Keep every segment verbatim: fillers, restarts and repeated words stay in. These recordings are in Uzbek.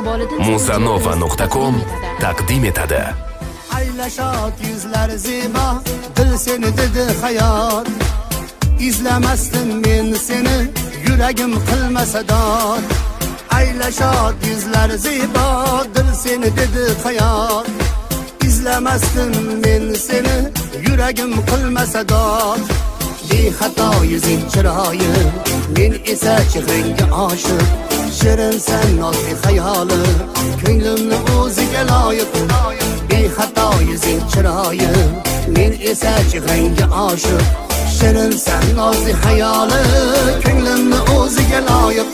Muzanova nuqta com taqdim etadi. Aylashot yuzlar zebo, dil seni dedi hayot. İzlemasdim men seni, yuragim qilmasa dod. Aylashot yuzlar zebo, dil seni dedi hayot. İzlemasdim men seni, yuragim qilmasa dod. Bexato yuzing chiroyi, men esa chehrangga oshiq. Shirin sen nozli xayoli, ko'nglimni o'ziga loyiq. Bexato yuzing chiroyi, men esa chehrangga oshiq. Shirin sen nozli xayoli, ko'nglimni o'ziga loyiq.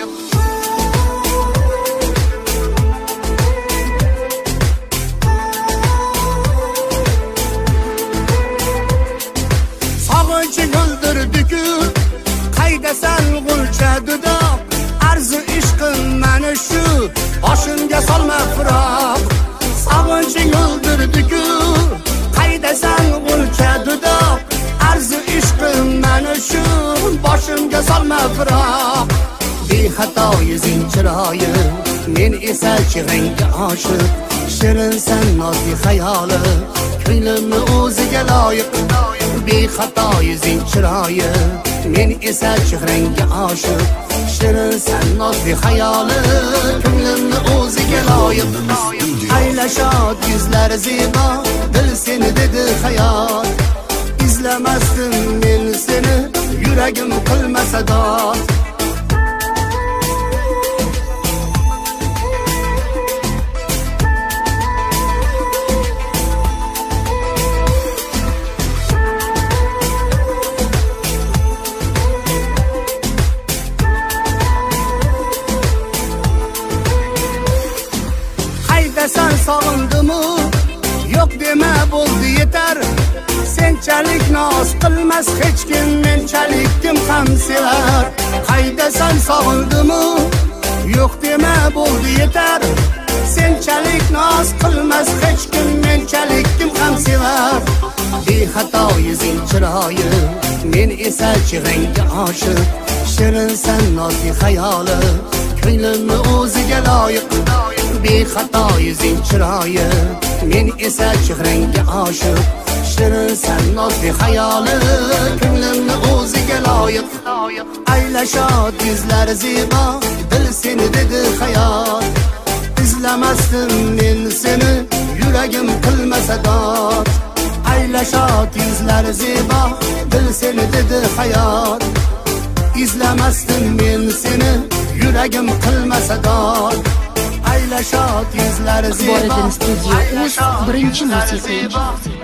Sog'inchi guldirdi-ku, qaydasan g'ulcha dudoq. Arzu ishqim mana shu, boshimga solma firoq. Sog'inchi guldirdi-ku, qaydasan g'ulcha dudoq. Arzu ishqim mana shu, boshimga solma firoq. Bexato yuzing chiroyi, men esa chehrangga oshiq. Shirin sen nozli xayoli, ko'nglimni o'ziga loyiq. Bexato yuzing chiroyi, men esa chehrangga oshiq. Shirin sen nozli xayoli, ko'nglimni o'ziga loyiq. Aylashot yuzlar zebo, dil seni dedi hayot. İzlemasdim men seni, yuragim qilmasa dod. Sen sog'indimu, yo'q dema bo'ldi yetar. Senchalik noz qilmas hech kim, menchalik kim ham sevar. Qaydasan sog'indimu, yo'q dema bo'ldi yetar. Senchalik noz qilmas hech kim, menchalik kim ham sevar. Bexato yuzing chiroyi, men esa chehrangga oshiq. Shirin sen nozli xayoli, ko'nglimni o'ziga loyiq. Bexato yuzing chiroyi, men esa chehrangga oshiq. Shirin sen nozli xayoli, ko'nglimni o'ziga loyiq. Aylashot yuzlar zebo, dil seni dedi hayot. İzlemasdim men seni, yuragim qilmasa dod. Aylashot yuzlar zebo, dil seni dedi hayot. İzlemasdim men seni, yuragim qilmasa dod. Aylashot yuzlar zebo, Iqboliddin studio o'z birinchi musiqiy